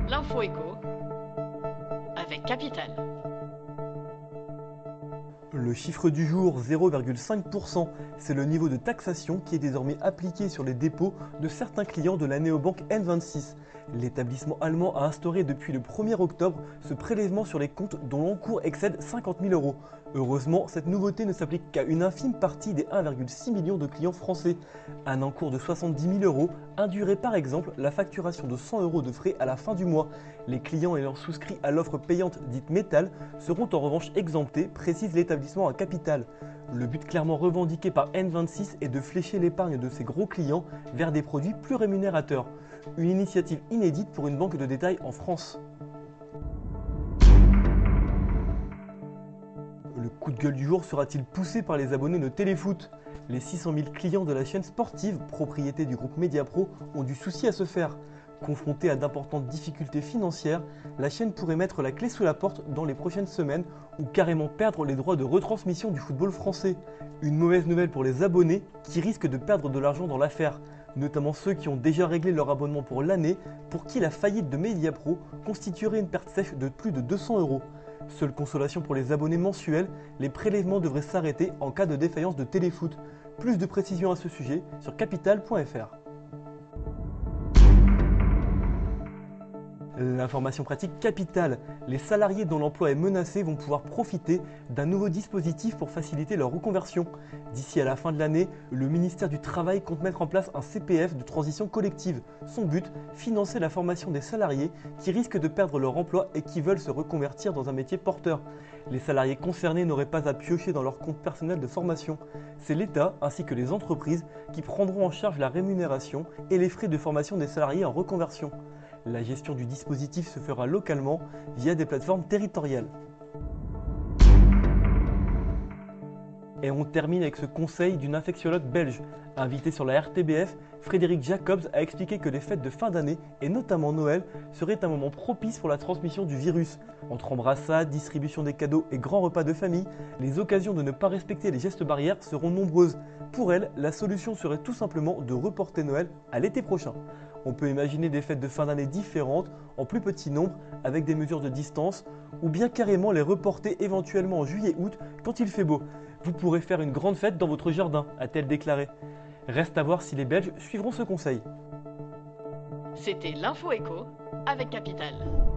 L'info éco avec Capital. Le chiffre du jour, 0,5%, c'est le niveau de taxation qui est désormais appliqué sur les dépôts de certains clients de la néobanque N26. L'établissement allemand a instauré depuis le 1er octobre ce prélèvement sur les comptes dont l'encours excède 50 000 euros. Heureusement, cette nouveauté ne s'applique qu'à une infime partie des 1,6 million de clients français. Un encours de 70 000 euros induirait par exemple la facturation de 100 euros de frais à la fin du mois. Les clients ayant souscrit à l'offre payante dite métal seront en revanche exemptés, précise l'établissement à Capital. Le but clairement revendiqué par N26 est de flécher l'épargne de ces gros clients vers des produits plus rémunérateurs. Une initiative inédite pour une banque de détail en France. Le coup de gueule du jour sera-t-il poussé par les abonnés de Téléfoot? Les 600 000 clients de la chaîne sportive, propriété du groupe Mediapro, ont du souci à se faire. Confrontée à d'importantes difficultés financières, la chaîne pourrait mettre la clé sous la porte dans les prochaines semaines ou carrément perdre les droits de retransmission du football français. Une mauvaise nouvelle pour les abonnés qui risquent de perdre de l'argent dans l'affaire, notamment ceux qui ont déjà réglé leur abonnement pour l'année, pour qui la faillite de Mediapro constituerait une perte sèche de plus de 200 euros. Seule consolation pour les abonnés mensuels, les prélèvements devraient s'arrêter en cas de défaillance de Téléfoot. Plus de précisions à ce sujet sur capital.fr. L'information pratique capitale. Les salariés dont l'emploi est menacé vont pouvoir profiter d'un nouveau dispositif pour faciliter leur reconversion. D'ici à la fin de l'année, le ministère du Travail compte mettre en place un CPF de transition collective. Son but, financer la formation des salariés qui risquent de perdre leur emploi et qui veulent se reconvertir dans un métier porteur. Les salariés concernés n'auraient pas à piocher dans leur compte personnel de formation. C'est l'État ainsi que les entreprises qui prendront en charge la rémunération et les frais de formation des salariés en reconversion. La gestion du dispositif se fera localement via des plateformes territoriales. Et on termine avec ce conseil d'une infectiologue belge. Invité sur la RTBF, Frédéric Jacobs a expliqué que les fêtes de fin d'année, et notamment Noël, seraient un moment propice pour la transmission du virus. Entre embrassades, distribution des cadeaux et grands repas de famille, les occasions de ne pas respecter les gestes barrières seront nombreuses. Pour elle, la solution serait tout simplement de reporter Noël à l'été prochain. On peut imaginer des fêtes de fin d'année différentes, en plus petit nombre, avec des mesures de distance, ou bien carrément les reporter éventuellement en juillet-août quand il fait beau. Vous pourrez faire une grande fête dans votre jardin, a-t-elle déclaré. Reste à voir si les Belges suivront ce conseil. C'était l'info éco avec Capital.